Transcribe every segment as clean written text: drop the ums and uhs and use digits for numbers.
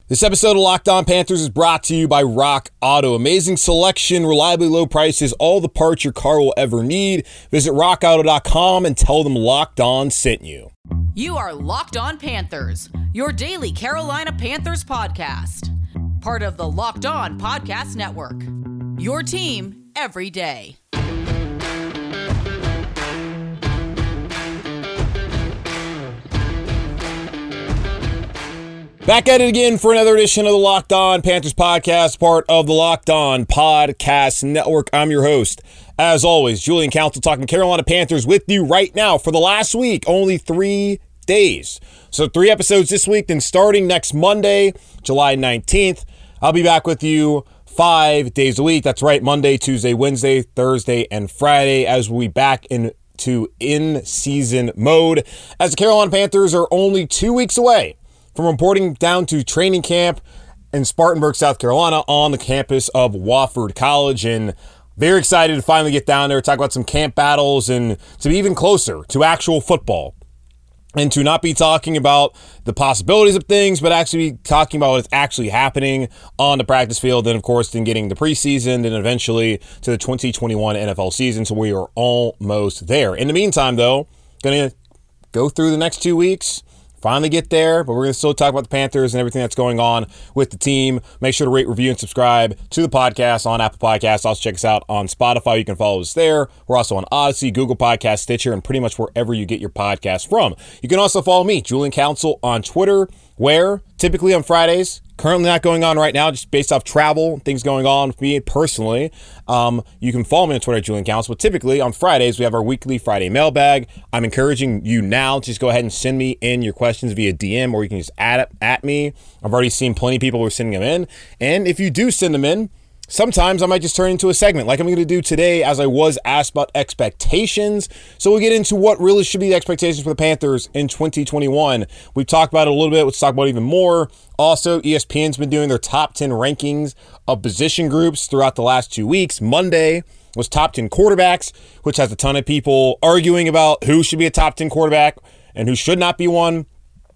This episode of Locked On Panthers is brought to you by Rock Auto. Amazing selection, reliably low prices, all the parts your car will ever need. Visit rockauto.com and tell them Locked On sent you. You are Locked On Panthers, your daily Carolina Panthers podcast. Part of the Locked On Podcast Network. Your team every day. Back at it again for another edition of the Locked On Panthers podcast, part of the Locked On Podcast Network. I'm your host, as always, Julian Council, talking Carolina Panthers with you right now for the last week, only 3 days. So 3 episodes this week, then starting next Monday, July 19th, I'll be back with you 5 days a week. That's right, Monday, Tuesday, Wednesday, Thursday, and Friday, as we back into in-season mode, as the Carolina Panthers are only 2 weeks away from reporting down to training camp in Spartanburg, South Carolina, on the campus of Wofford College. And very excited to finally get down there, talk about some camp battles, and to be even closer to actual football. And to not be talking about the possibilities of things, but actually be talking about what's actually happening on the practice field. And, of course, then getting the preseason and eventually to the 2021 NFL season. So we are almost there. In the meantime, though, going to go through the next 2 weeks, finally get there, but we're going to still talk about the Panthers and everything that's going on with the team. Make sure to rate, review, and subscribe to the podcast on Apple Podcasts. Also check us out on Spotify. You can follow us there. We're also on Odyssey, Google Podcasts, Stitcher, and pretty much wherever you get your podcast from. You can also follow me, Julian Council, on Twitter, where typically on Fridays, currently not going on right now, just based off travel, things going on with me personally. You can follow me on Twitter at Julian Council, but typically on Fridays, we have our weekly Friday mailbag. I'm encouraging you now to just go ahead and send me in your questions via DM, or you can just add it at me. I've already seen plenty of people who are sending them in. And if you do send them in, sometimes I might just turn into a segment like I'm going to do today, as I was asked about expectations. So we'll get into what really should be the expectations for the Panthers in 2021. We've talked about it a little bit. Let's talk about it even more. Also, ESPN's been doing their top 10 rankings of position groups throughout the last 2 weeks. Monday was top 10 quarterbacks, which has a ton of people arguing about who should be a top 10 quarterback and who should not be one.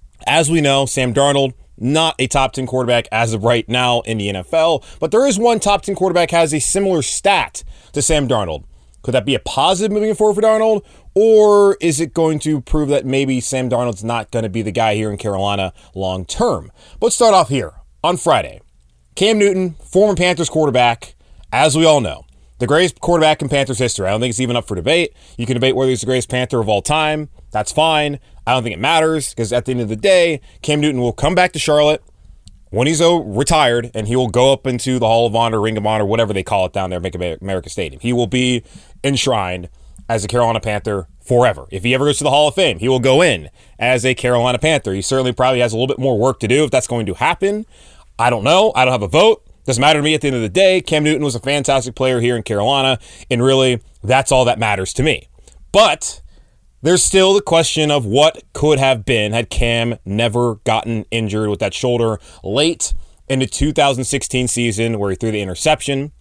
As we know, Sam Darnold, not a top 10 quarterback as of right now in the NFL, but there is one top 10 quarterback has a similar stat to Sam Darnold. Could that be a positive moving forward for Darnold, or is it going to prove that maybe Sam Darnold's not going to be the guy here in Carolina long term? But let's start off here on Friday. Cam Newton, former Panthers quarterback, as we all know, the greatest quarterback in Panthers history. I don't think it's even up for debate. You can debate whether he's the greatest Panther of all time. That's fine. I don't think it matters, because at the end of the day, Cam Newton will come back to Charlotte when he's retired, and he will go up into the Hall of Honor, Ring of Honor, whatever they call it down there at Bank of America Stadium. He will be enshrined as a Carolina Panther forever. If he ever goes to the Hall of Fame, he will go in as a Carolina Panther. He certainly probably has a little bit more work to do if that's going to happen. I don't know. I don't have a vote. Doesn't matter to me at the end of the day. Cam Newton was a fantastic player here in Carolina, and really, that's all that matters to me. But there's still the question of what could have been had Cam never gotten injured with that shoulder late in the 2016 season, where he threw the interception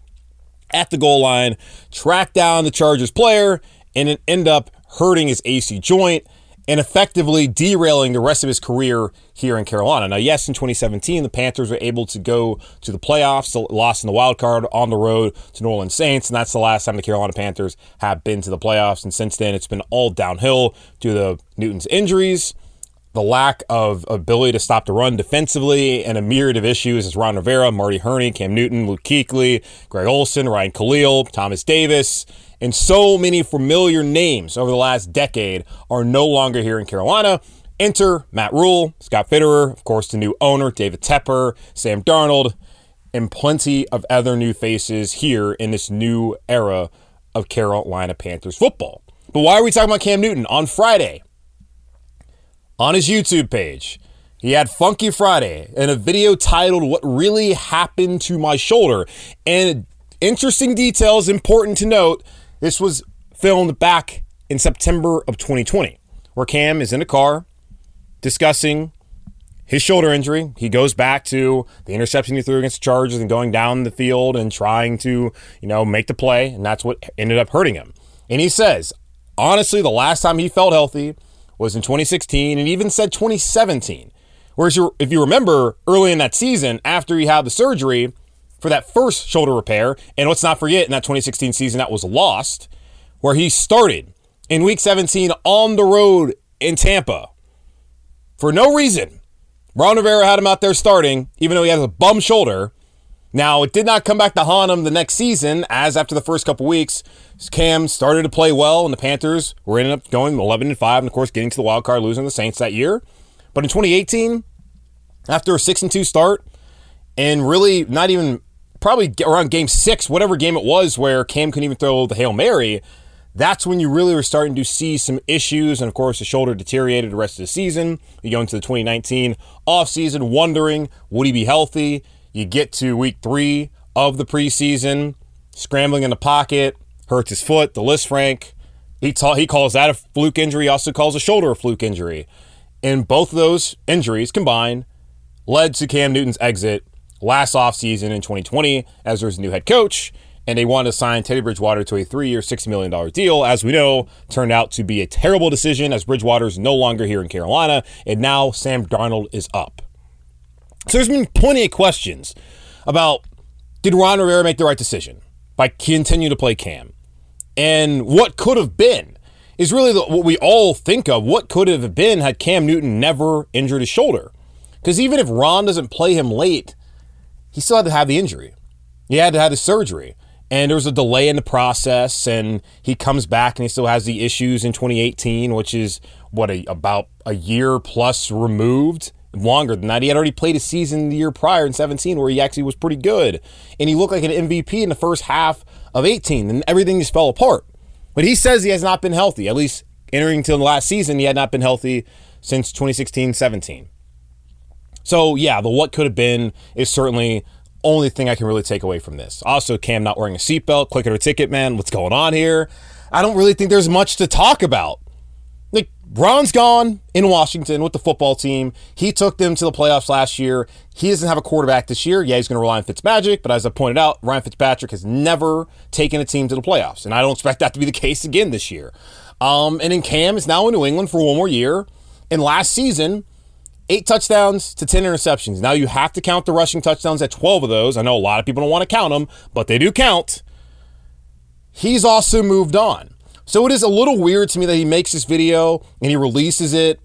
at the goal line, tracked down the Chargers player, and it ended up hurting his AC joint and effectively derailing the rest of his career here in Carolina. Now, yes, in 2017, the Panthers were able to go to the playoffs, lost in the wild card on the road to New Orleans Saints, and that's the last time the Carolina Panthers have been to the playoffs. And since then, it's been all downhill due to Newton's injuries, the lack of ability to stop the run defensively, and a myriad of issues as Ron Rivera, Marty Hurney, Cam Newton, Luke Kuechly, Greg Olsen, Ryan Khalil, Thomas Davis, and so many familiar names over the last decade are no longer here in Carolina. Enter Matt Rule, Scott Fitterer, of course, the new owner, David Tepper, Sam Darnold, and plenty of other new faces here in this new era of Carolina Panthers football. But why are we talking about Cam Newton? On Friday, on his YouTube page, he had Funky Friday and a video titled "What Really Happened to My Shoulder." And interesting details, important to note, this was filmed back in September of 2020, where Cam is in a car discussing his shoulder injury. He goes back to the interception he threw against the Chargers and going down the field and trying to, make the play, and that's what ended up hurting him. And he says, honestly, the last time he felt healthy was in 2016, and even said 2017, Whereas if you remember early in that season, after he had the surgery for that first shoulder repair, and let's not forget in that 2016 season that was lost, where he started in Week 17 on the road in Tampa for no reason. Ron Rivera had him out there starting, even though he has a bum shoulder. Now, it did not come back to haunt him the next season, as after the first couple weeks, Cam started to play well, and the Panthers were ended up going 11-5, and of course getting to the wild card, losing the Saints that year. But in 2018, after a 6-2 start, and really not even, probably around Game 6, whatever game it was, where Cam couldn't even throw the Hail Mary, that's when you really were starting to see some issues, and of course the shoulder deteriorated the rest of the season. You go into the 2019 offseason wondering, would he be healthy? You get to week 3 of the preseason, scrambling in the pocket, hurts his foot, the Lisfranc. He calls that a fluke injury, he also calls a shoulder a fluke injury. And both of those injuries combined led to Cam Newton's exit last offseason in 2020 as there's a new head coach, and they wanted to sign Teddy Bridgewater to a 3-year, $60 million deal. As we know, turned out to be a terrible decision as Bridgewater is no longer here in Carolina, and now Sam Darnold is up. So there's been plenty of questions about, did Ron Rivera make the right decision by continuing to play Cam? And what could have been is really what we all think of. What could have been had Cam Newton never injured his shoulder? Because even if Ron doesn't play him late, he still had to have the injury. He had to have the surgery. And there was a delay in the process, and he comes back and he still has the issues in 2018, which is, about a year plus removed. Longer than that. He had already played a season the year prior in 17 where he actually was pretty good. And he looked like an MVP in the first half of 18, and everything just fell apart. But he says he has not been healthy. At least entering into the last season, he had not been healthy since 2016-17. So, yeah, the what could have been is certainly only thing I can really take away from this. Also, Cam not wearing a seatbelt, click it or ticket, man. What's going on here? I don't really think there's much to talk about. Like, Ron's gone in Washington with the football team. He took them to the playoffs last year. He doesn't have a quarterback this year. Yeah, he's going to rely on Fitzmagic, but as I pointed out, Ryan Fitzpatrick has never taken a team to the playoffs, and I don't expect that to be the case again this year. And then Cam is now in New England for one more year. And last season, 8 touchdowns to 10 interceptions. Now you have to count the rushing touchdowns at 12 of those. I know a lot of people don't want to count them, but they do count. He's also moved on. So it is a little weird to me that he makes this video and he releases it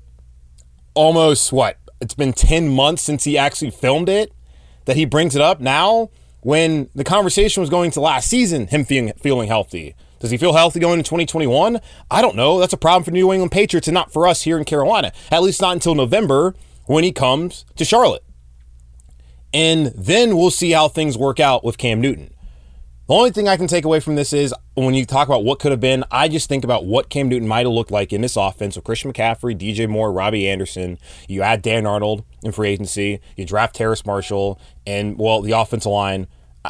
almost, it's been 10 months since he actually filmed it, that he brings it up now when the conversation was going to last season, him feeling healthy. Does he feel healthy going into 2021? I don't know. That's a problem for New England Patriots and not for us here in Carolina, at least not until November when he comes to Charlotte. And then we'll see how things work out with Cam Newton. The only thing I can take away from this is when you talk about what could have been, I just think about what Cam Newton might have looked like in this offense with Christian McCaffrey, DJ Moore, Robbie Anderson. You add Dan Arnold in free agency. You draft Terrace Marshall, and, the offensive line,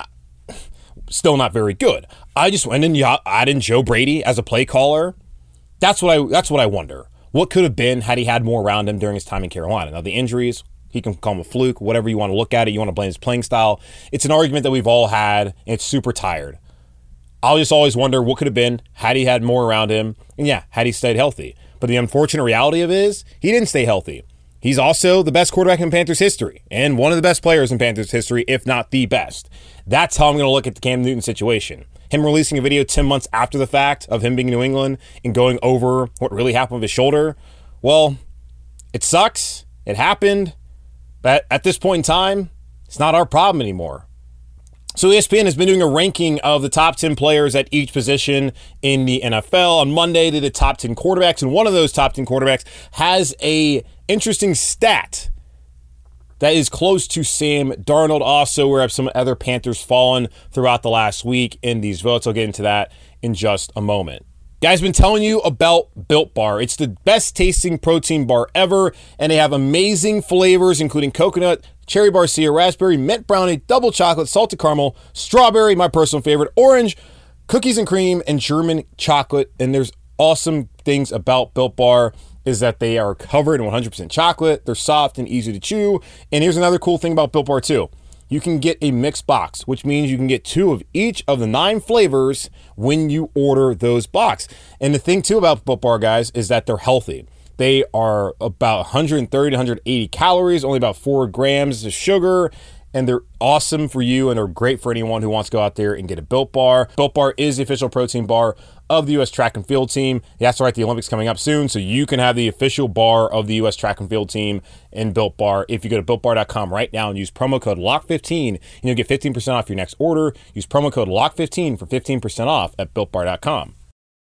still not very good. I just went and add in Joe Brady as a play caller. That's what I wonder. What could have been had he had more around him during his time in Carolina? Now, the injuries, he can call him a fluke, whatever you want to look at it. You want to blame his playing style. It's an argument that we've all had, and it's super tired. I'll just always wonder what could have been had he had more around him, and had he stayed healthy. But the unfortunate reality of it is he didn't stay healthy. He's also the best quarterback in Panthers history, and one of the best players in Panthers history, if not the best. That's how I'm going to look at the Cam Newton situation. Him releasing a video 10 months after the fact of him being in New England and going over what really happened with his shoulder, it sucks. It happened. But at this point in time, it's not our problem anymore. So ESPN has been doing a ranking of the top 10 players at each position in the NFL. On Monday, they did top 10 quarterbacks, and one of those top 10 quarterbacks has a interesting stat that is close to Sam Darnold. Also, where have some other Panthers fallen throughout the last week in these votes? I'll get into that in just a moment. Guys, been telling you about Built Bar. It's the best tasting protein bar ever, and they have amazing flavors, including coconut, cherry barcia, raspberry, mint brownie, double chocolate, salted caramel, strawberry, my personal favorite, orange, cookies and cream, and German chocolate. And there's awesome things about Built Bar is that they are covered in 100% chocolate. They're soft and easy to chew. And here's another cool thing about Built Bar too. You can get a mixed box, which means you can get 2 of each of the 9 flavors when you order those boxes. And the thing too about Built Bar, guys, is that they're healthy. They are about 130 to 180 calories, only about 4 grams of sugar, and they're awesome for you, and they're great for anyone who wants to go out there and get a Built Bar. Built Bar is the official protein bar of the U.S. track and field team. That's right, the Olympics coming up soon, so you can have the official bar of the U.S. track and field team in Built Bar. If you go to BuiltBar.com right now and use promo code LOCK15, you'll get 15% off your next order. Use promo code LOCK15 for 15% off at BuiltBar.com.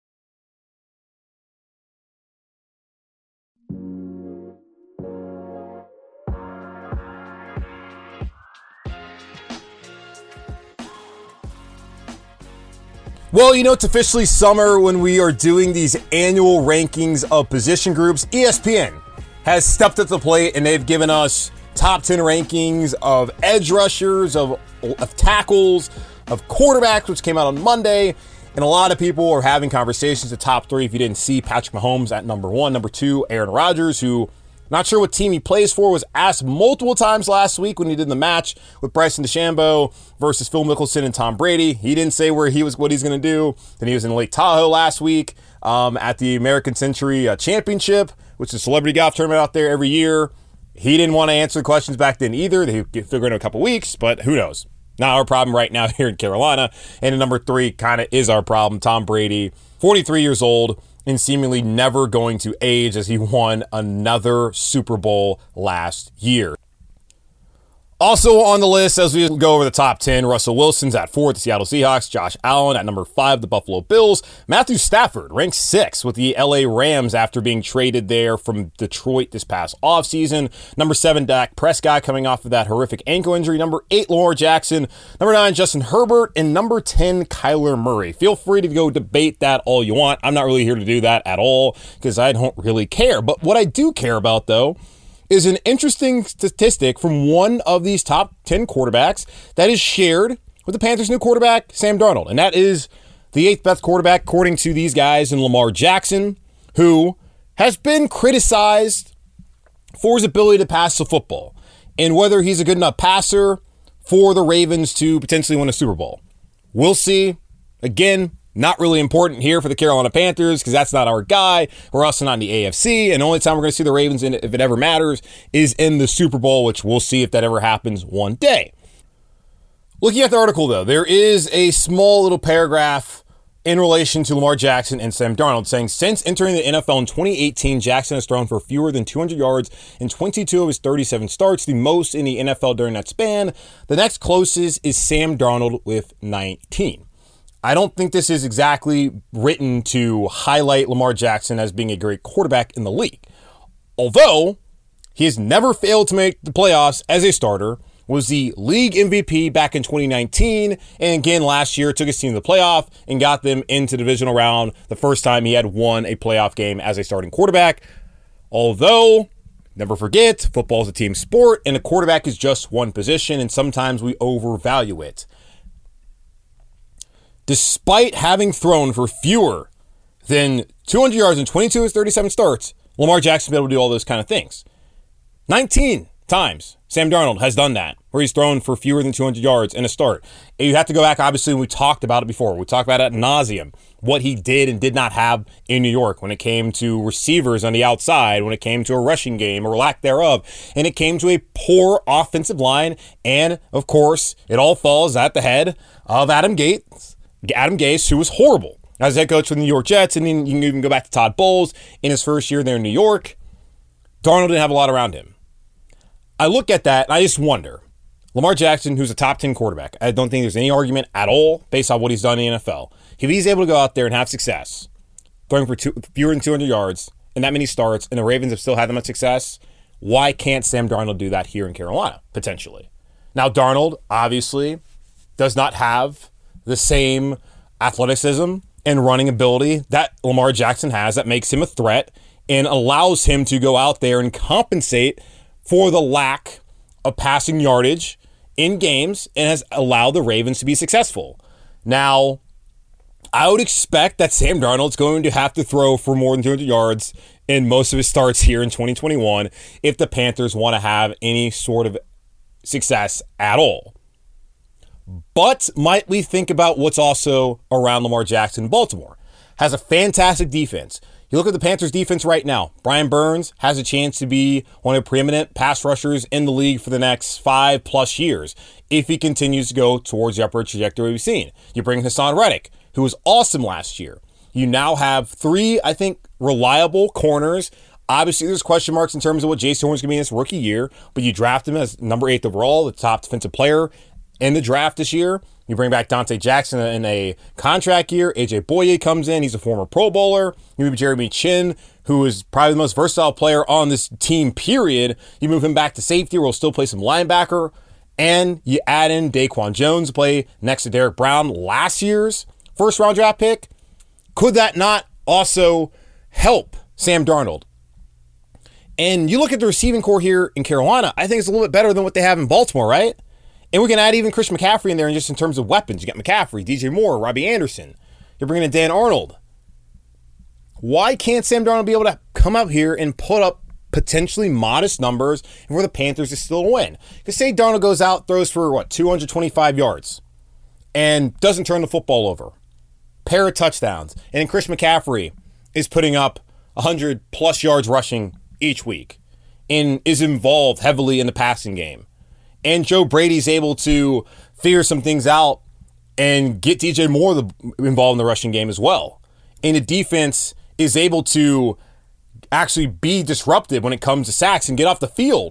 Well, you know, it's officially summer when we are doing these annual rankings of position groups. ESPN has stepped up to the plate, and they've given us top 10 rankings of edge rushers, of tackles, of quarterbacks, which came out on Monday. And a lot of people are having conversations. The top 3, if you didn't see, Patrick Mahomes at number 1. Number 2, Aaron Rodgers, who, not sure what team he plays for, was asked multiple times last week when he did the match with Bryson DeChambeau versus Phil Mickelson and Tom Brady. He didn't say what he's going to do. Then he was in Lake Tahoe last week at the American Century Championship, which is a celebrity golf tournament out there every year. He didn't want to answer the questions back then either. They get figured in a couple weeks, but who knows? Not our problem right now here in Carolina. And at number 3 kind of is our problem. Tom Brady, 43 years old, and seemingly never going to age as he won another Super Bowl last year. Also on the list, as we go over the top 10, Russell Wilson's at 4 with the Seattle Seahawks. Josh Allen at number 5, the Buffalo Bills. Matthew Stafford ranks 6 with the LA Rams after being traded there from Detroit this past offseason. Number 7, Dak Prescott coming off of that horrific ankle injury. Number 8, Lamar Jackson. Number 9, Justin Herbert. And number 10, Kyler Murray. Feel free to go debate that all you want. I'm not really here to do that at all because I don't really care. But what I do care about, though, is an interesting statistic from one of these top 10 quarterbacks that is shared with the Panthers' new quarterback, Sam Darnold. And that is the 8th best quarterback, according to these guys, in Lamar Jackson, who has been criticized for his ability to pass the football and whether he's a good enough passer for the Ravens to potentially win a Super Bowl. We'll see. Again, not really important here for the Carolina Panthers because that's not our guy. We're also not in the AFC, and the only time we're going to see the Ravens in it, if it ever matters, is in the Super Bowl, which we'll see if that ever happens one day. Looking at the article, though, there is a small little paragraph in relation to Lamar Jackson and Sam Darnold saying, since entering the NFL in 2018, Jackson has thrown for fewer than 200 yards in 22 of his 37 starts, the most in the NFL during that span. The next closest is Sam Darnold with 19. I don't think this is exactly written to highlight Lamar Jackson as being a great quarterback in the league. Although he has never failed to make the playoffs as a starter, was the league MVP back in 2019, and again last year took his team to the playoff and got them into the divisional round the first time he had won a playoff game as a starting quarterback. Although, never forget, football is a team sport, and a quarterback is just one position, and sometimes we overvalue it. Despite having thrown for fewer than 200 yards in 22 of his 37 starts, Lamar Jackson has been able to do all those kind of things. 19 times Sam Darnold has done that, where he's thrown for fewer than 200 yards in a start. And you have to go back, obviously, we talked about it before. We talked about it ad nauseum, what he did and did not have in New York when it came to receivers on the outside, when it came to a rushing game or lack thereof, and it came to a poor offensive line. And, of course, it all falls at the head of Adam Gase, who was horrible as head coach for the New York Jets. And then you can even go back to Todd Bowles in his first year there in New York. Darnold didn't have a lot around him. I look at that and I just wonder, Lamar Jackson, who's a top 10 quarterback, I don't think there's any argument at all based on what he's done in the NFL. If he's able to go out there and have success, throwing for fewer than 200 yards and that many starts, and the Ravens have still had that much success, why can't Sam Darnold do that here in Carolina, potentially? Now, Darnold, obviously, does not have the same athleticism and running ability that Lamar Jackson has that makes him a threat and allows him to go out there and compensate for the lack of passing yardage in games and has allowed the Ravens to be successful. Now, I would expect that Sam Darnold's going to have to throw for more than 200 yards in most of his starts here in 2021 if the Panthers want to have any sort of success at all. But might we think about what's also around Lamar Jackson in Baltimore? Has a fantastic defense. You look at the Panthers defense right now. Brian Burns has a chance to be one of the preeminent pass rushers in the league for the next 5+ years if he continues to go towards the upward trajectory we've seen. You bring Hassan Reddick, who was awesome last year. You now have 3, I think, reliable corners. Obviously, there's question marks in terms of what Jason Horn's going to be in his rookie year, but you draft him as number 8 overall, the top defensive player in the draft this year. You bring back Dante Jackson in a contract year. AJ Boye comes in. He's a former Pro Bowler. You move Jeremy Chin, who is probably the most versatile player on this team, period. You move him back to safety, where he'll still play some linebacker. And you add in Daquan Jones to play next to Derek Brown, last year's first-round draft pick. Could that not also help Sam Darnold? And you look at the receiving core here in Carolina, I think it's a little bit better than what they have in Baltimore, right? And we can add even Chris McCaffrey in there, and just in terms of weapons. You got McCaffrey, DJ Moore, Robbie Anderson. You're bringing in Dan Arnold. Why can't Sam Darnold be able to come out here and put up potentially modest numbers and for the Panthers to still win? Because say Darnold goes out, throws for 225 yards and doesn't turn the football over. Pair of touchdowns. And Chris McCaffrey is putting up 100+ yards rushing each week and is involved heavily in the passing game. And Joe Brady's able to figure some things out and get DJ Moore involved in the rushing game as well. And the defense is able to actually be disruptive when it comes to sacks and get off the field.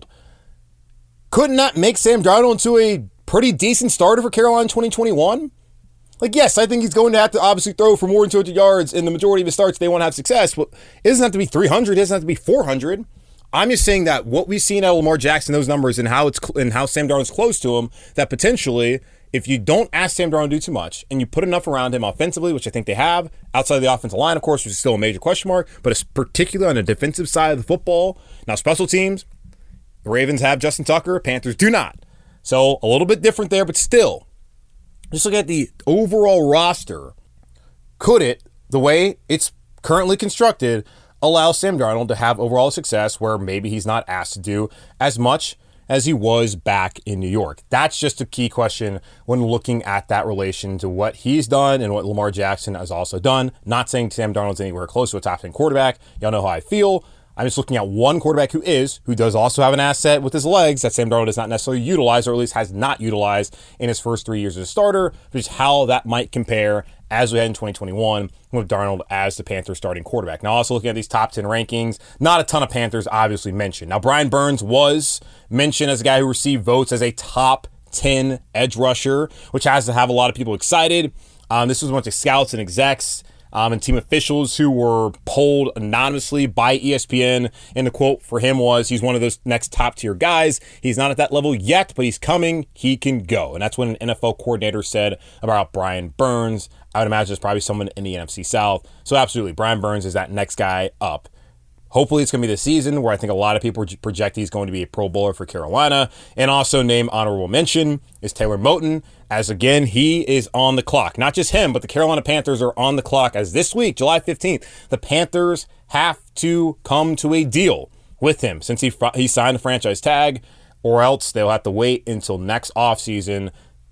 Could not make Sam Darnold into a pretty decent starter for Carolina in 2021? Yes, I think he's going to have to obviously throw for more than 200 yards in the majority of his starts. They want to have success, but it doesn't have to be 300. It doesn't have to be 400. I'm just saying that what we've seen out of Lamar Jackson, those numbers, and how Sam Darnold's close to him, that potentially, if you don't ask Sam Darnold to do too much and you put enough around him offensively, which I think they have, outside of the offensive line, of course, which is still a major question mark, but it's particularly on the defensive side of the football. Now, special teams, the Ravens have Justin Tucker, Panthers do not. So a little bit different there, but still, just look at the overall roster. Could it, the way it's currently constructed, allow Sam Darnold to have overall success where maybe he's not asked to do as much as he was back in New York? That's just a key question when looking at that relation to what he's done and what Lamar Jackson has also done. Not saying Sam Darnold's anywhere close to a top 10 quarterback. Y'all know how I feel. I'm just looking at one quarterback who does also have an asset with his legs that Sam Darnold does not necessarily utilize, or at least has not utilized in his first 3 years as a starter, which is how that might compare as we head in 2021 with Darnold as the Panthers starting quarterback. Now, also looking at these top 10 rankings, not a ton of Panthers obviously mentioned. Now, Brian Burns was mentioned as a guy who received votes as a top 10 edge rusher, which has to have a lot of people excited. This was a bunch of scouts and execs and team officials who were polled anonymously by ESPN. And the quote for him was, he's one of those next top tier guys. He's not at that level yet, but he's coming. He can go. And that's what an NFL coordinator said about Brian Burns. I would imagine it's probably someone in the NFC South. So absolutely, Brian Burns is that next guy up. Hopefully it's going to be the season where I think a lot of people project he's going to be a Pro Bowler for Carolina. And also name honorable mention is Taylor Moton, as again, he is on the clock. Not just him, but the Carolina Panthers are on the clock as this week, July 15th, the Panthers have to come to a deal with him since he signed the franchise tag, or else they'll have to wait until next offseason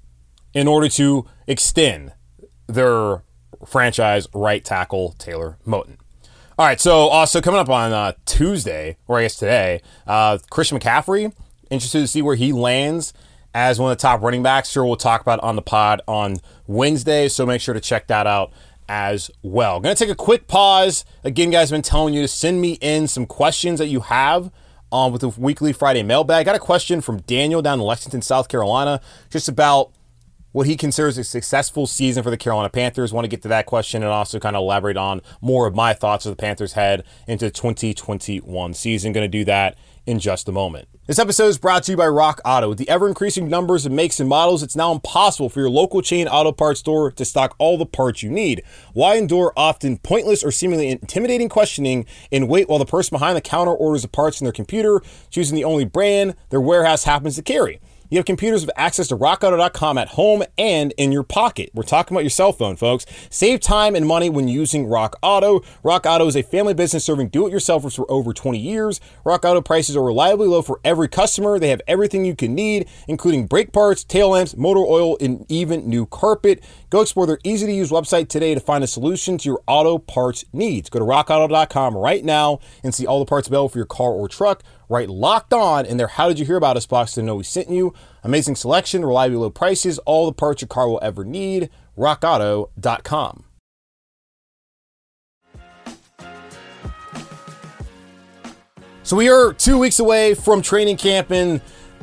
in order to extend their franchise right tackle, Taylor Moton. All right, so also coming up on Tuesday, or I guess today, Christian McCaffrey, interested to see where he lands as one of the top running backs. Sure, we'll talk about it on the pod on Wednesday, so make sure to check that out as well. Going to take a quick pause. Again, guys, I've been telling you to send me in some questions that you have with the weekly Friday mailbag. I got a question from Daniel down in Lexington, South Carolina, just about what he considers a successful season for the Carolina Panthers. Want to get to that question and also kind of elaborate on more of my thoughts as the Panthers head into the 2021 season. Going to do that in just a moment. This episode is brought to you by Rock Auto. With the ever-increasing numbers of makes and models, it's now impossible for your local chain auto parts store to stock all the parts you need. Why endure often pointless or seemingly intimidating questioning and wait while the person behind the counter orders the parts in their computer, choosing the only brand their warehouse happens to carry? you have computers with access to rockauto.com at home and in your pocket. We're talking about your cell phone, folks. Save time and money when using Rock Auto. Rock Auto is a family business serving do-it-yourselfers for over 20 years. Rock Auto prices are reliably low for every customer. They have everything you can need, including brake parts, tail lamps, motor oil, and even new carpet. Go explore their easy-to-use website today to find a solution to your auto parts needs. Go to rockauto.com right now and see all the parts available for your car or truck. Right, Locked On in their How Did You Hear About Us box to know we sent you. Amazing selection, reliably low prices, all the parts your car will ever need. rockauto.com. So we are 2 weeks away from training camp, and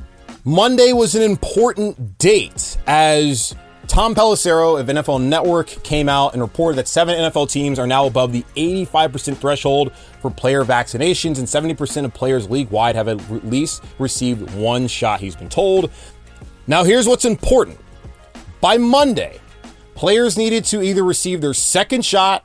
Monday was an important date as Tom Pelissero of NFL Network came out and reported that 7 NFL teams are now above the 85% threshold for player vaccinations, and 70% of players league-wide have at least received one shot, he's been told. Now, here's what's important. By Monday, players needed to either receive their second shot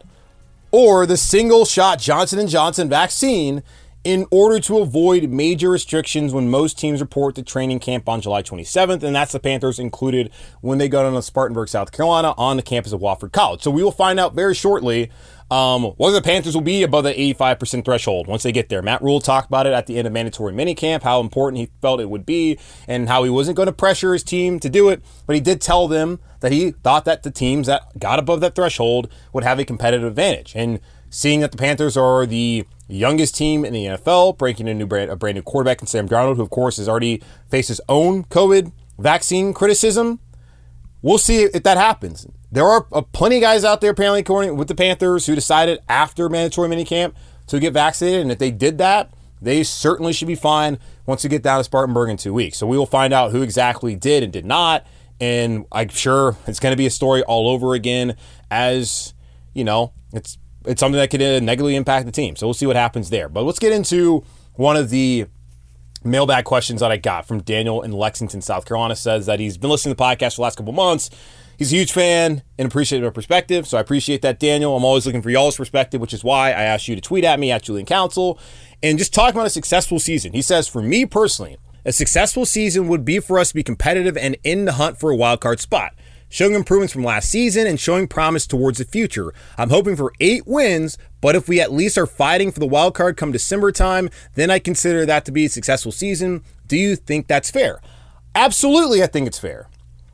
or the single-shot Johnson & Johnson vaccine in order to avoid major restrictions when most teams report to training camp on July 27th, and that's the Panthers included when they go down to Spartanburg, South Carolina on the campus of Wofford College. So we will find out very shortly whether the Panthers will be above the 85% threshold once they get there. Matt Rule talked about it at the end of mandatory minicamp, how important he felt it would be and how he wasn't going to pressure his team to do it, but he did tell them that he thought that the teams that got above that threshold would have a competitive advantage. And seeing that the Panthers are the youngest team in the NFL, breaking a brand new quarterback in Sam Darnold, who of course has already faced his own COVID vaccine criticism. We'll see if that happens. There are plenty of guys out there apparently according with the Panthers who decided after mandatory minicamp to get vaccinated, and if they did that, they certainly should be fine once we get down to Spartanburg in 2 weeks. So we will find out who exactly did and did not, and I'm sure it's going to be a story all over again, as you know, it's something that could negatively impact the team. So we'll see what happens there. But let's get into one of the mailbag questions that I got from Daniel in Lexington, South Carolina. Says that he's been listening to the podcast for the last couple months. He's a huge fan and appreciates our perspective. So I appreciate that, Daniel. I'm always looking for y'all's perspective, which is why I asked you to tweet at me at Julian Council and just talk about a successful season. He says, for me personally, a successful season would be for us to be competitive and in the hunt for a wild card spot, showing improvements from last season and showing promise towards the future. I'm hoping for 8 wins, but if we at least are fighting for the wild card come December time, then I consider that to be a successful season. Do you think that's fair? Absolutely, I think it's fair.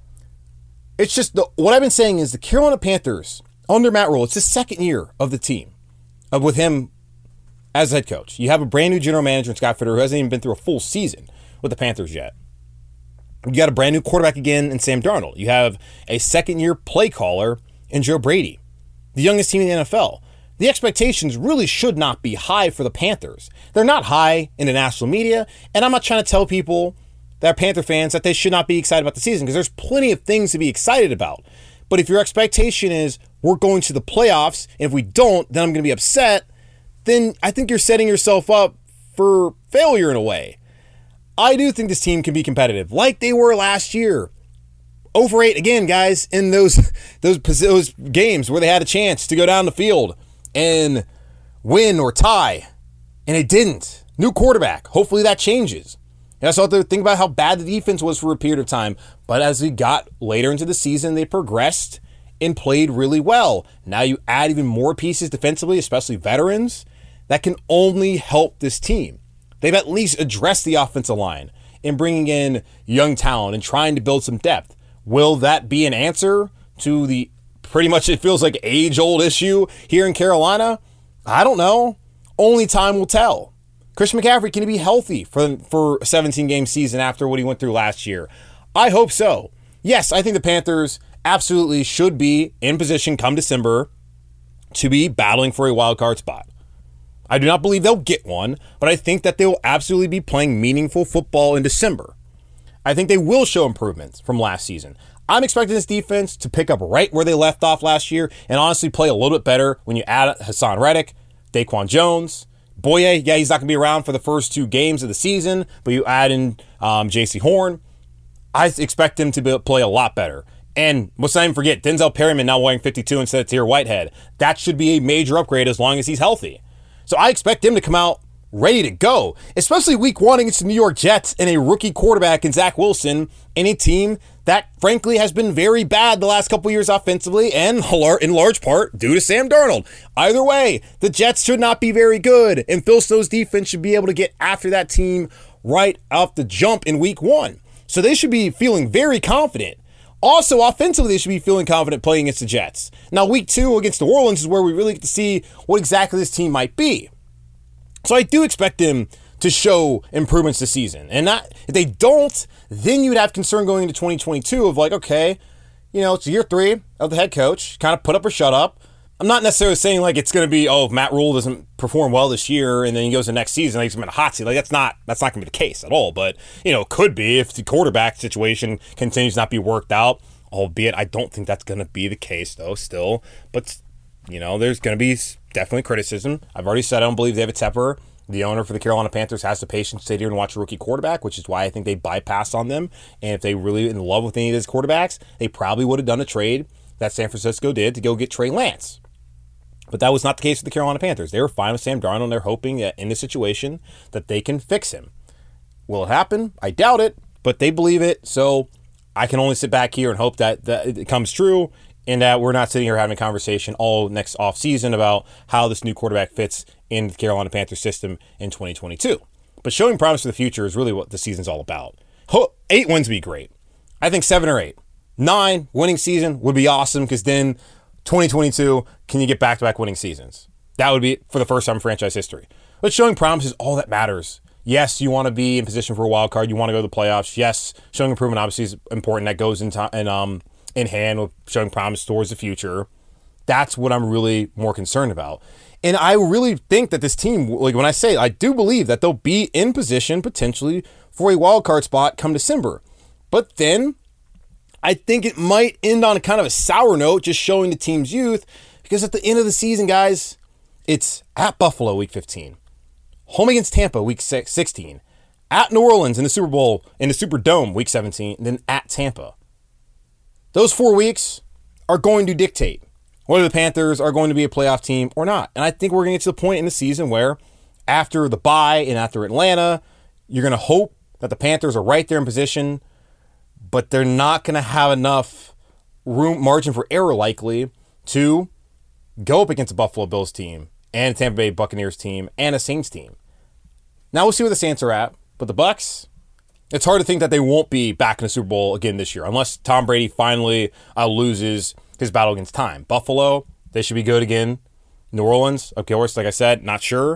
It's just what I've been saying is the Carolina Panthers under Matt Rule, it's the second year of the team with him as head coach. You have a brand new general manager in Scott Fitterer who hasn't even been through a full season with the Panthers yet. You got a brand new quarterback again in Sam Darnold. You have a second-year play caller in Joe Brady, the youngest team in the NFL. The expectations really should not be high for the Panthers. They're not high in the national media, and I'm not trying to tell people that are Panther fans that they should not be excited about the season, because there's plenty of things to be excited about. But if your expectation is we're going to the playoffs, and if we don't, then I'm going to be upset, then I think you're setting yourself up for failure in a way. I do think this team can be competitive, like they were last year. 0-8 again, guys, in those games where they had a chance to go down the field and win or tie, and it didn't. New quarterback. Hopefully that changes. And I also have to think about how bad the defense was for a period of time. But as we got later into the season, they progressed and played really well. Now you add even more pieces defensively, especially veterans, that can only help this team. They've at least addressed the offensive line in bringing in young talent and trying to build some depth. Will that be an answer to the pretty much, it feels like, age-old issue here in Carolina? I don't know. Only time will tell. Christian McCaffrey, can he be healthy for a 17-game season after what he went through last year? I hope so. Yes, I think the Panthers absolutely should be in position come December to be battling for a wild card spot. I do not believe they'll get one, but I think that they will absolutely be playing meaningful football in December. I think they will show improvements from last season. I'm expecting this defense to pick up right where they left off last year and honestly play a little bit better when you add Hassan Reddick, Daquan Jones, Boye. Yeah, he's not going to be around for the first 2 games of the season, but you add in J.C. Horn. I expect him to play a lot better. And let's not even forget, Denzel Perryman now wearing 52 instead of Tahir Whitehead. That should be a major upgrade as long as he's healthy. So I expect him to come out ready to go, especially week 1 against the New York Jets and a rookie quarterback in Zach Wilson, and a team that frankly has been very bad the last couple years offensively, and in large part due to Sam Darnold. Either way, the Jets should not be very good, and Phil Snow's defense should be able to get after that team right off the jump in week 1. So they should be feeling very confident. Also, offensively, they should be feeling confident playing against the Jets. Now, week 2 against New Orleans is where we really get to see what exactly this team might be. So I do expect them to show improvements this season. And if they don't, then you would have concern going into 2022 of like, okay, it's year 3 of the head coach, kind of put up or shut up. I'm not necessarily saying like it's going to be, if Matt Rule doesn't perform well this year and then he goes to next season, he's going to be in a hot seat. Like that's not going to be the case at all. But, it could be if the quarterback situation continues to not be worked out, albeit I don't think that's going to be the case though still. But, there's going to be definitely criticism. I've already said I don't believe David Tepper, the owner for the Carolina Panthers, has the patience to sit here and watch a rookie quarterback, which is why I think they bypassed on them. And if they really in love with any of these quarterbacks, they probably would have done a trade that San Francisco did to go get Trey Lance. But that was not the case with the Carolina Panthers. They were fine with Sam Darnold, and they're hoping that in this situation that they can fix him. Will it happen? I doubt it, but they believe it. So I can only sit back here and hope that it comes true and that we're not sitting here having a conversation all next offseason about how this new quarterback fits in the Carolina Panthers system in 2022. But showing promise for the future is really what the season's all about. 8 wins would be great. I think 7 or 8. 9 winning season would be awesome because then 2022, can you get back-to-back winning seasons? That would be for the first time in franchise history. But showing promise is all that matters. Yes, you want to be in position for a wild card. You want to go to the playoffs. Yes, showing improvement obviously is important. That goes in hand with showing promise towards the future. That's what I'm really more concerned about. And I really think that this team, like when I say, I do believe that they'll be in position potentially for a wild card spot come December. But then I think it might end on a kind of a sour note, just showing the team's youth, because at the end of the season, guys, it's at Buffalo week 15, home against Tampa week 16, at New Orleans in the Super Bowl, in the Superdome week 17, and then at Tampa. Those 4 weeks are going to dictate whether the Panthers are going to be a playoff team or not. And I think we're going to get to the point in the season where after the bye and after Atlanta, you're going to hope that the Panthers are right there in position, but they're not going to have enough margin for error likely to go up against a Buffalo Bills team and a Tampa Bay Buccaneers team and a Saints team. Now we'll see where the Saints are at, but the Bucs, it's hard to think that they won't be back in the Super Bowl again this year, unless Tom Brady finally loses his battle against time. Buffalo, they should be good again. New Orleans, of course, like I said, not sure.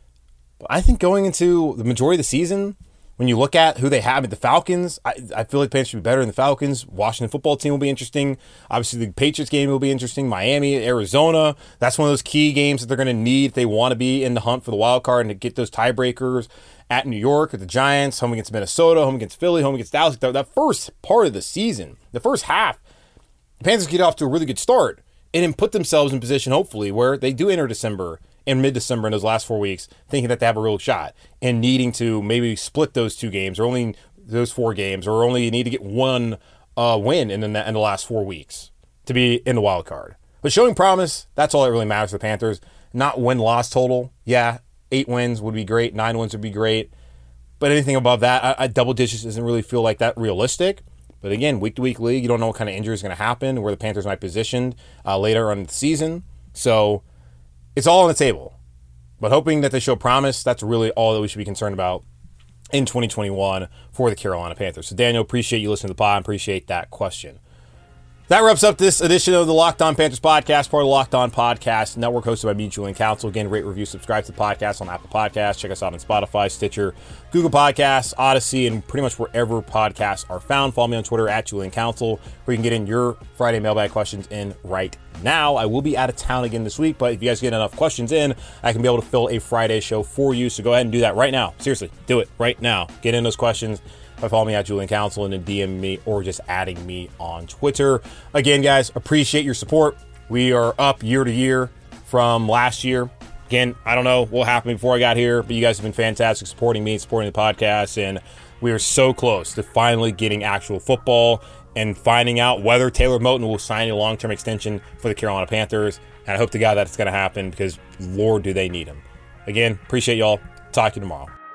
But I think going into the majority of the season, when you look at who they have at the Falcons, I feel like the Panthers should be better than the Falcons. Washington football team will be interesting. Obviously, the Patriots game will be interesting. Miami, Arizona, that's one of those key games that they're going to need if they want to be in the hunt for the wild card and to get those tiebreakers. At New York, at the Giants, home against Minnesota, home against Philly, home against Dallas. That first part of the season, the first half, the Panthers get off to a really good start and then put themselves in position, hopefully, where they do enter December and mid-December in those last 4 weeks, thinking that they have a real shot and needing to maybe split those 2 games or only those 4 games or only need to get one win in the last 4 weeks to be in the wild card. But showing promise, that's all that really matters to the Panthers. Not win-loss total. Yeah, 8 wins would be great. 9 wins would be great. But anything above that, double digits doesn't really feel like that realistic. But again, week-to-week league, you don't know what kind of injury is going to happen, where the Panthers might be positioned later on in the season. So it's all on the table. But hoping that they show promise, that's really all that we should be concerned about in 2021 for the Carolina Panthers. So Daniel, appreciate you listening to the pod. Appreciate that question. That wraps up this edition of the Locked On Panthers podcast, part of the Locked On Podcast Network, hosted by me, Julian Council. Again, rate, review, subscribe to the podcast on Apple Podcasts. Check us out on Spotify, Stitcher, Google Podcasts, Odyssey, and pretty much wherever podcasts are found. Follow me on Twitter at Julian Council, where you can get in your Friday mailbag questions in right now. I will be out of town again this week, but if you guys get enough questions in, I can be able to fill a Friday show for you. So go ahead and do that right now. Seriously, do it right now. Get in those questions. By following me at Julian Council and then DM me or just adding me on Twitter. Again, guys, appreciate your support. We are up year to year from last year. Again, I don't know what happened before I got here, but you guys have been fantastic supporting me, supporting the podcast, and we are so close to finally getting actual football and finding out whether Taylor Moton will sign a long-term extension for the Carolina Panthers. And I hope to God that's going to happen because, Lord, do they need him. Again, appreciate y'all. talk to you tomorrow.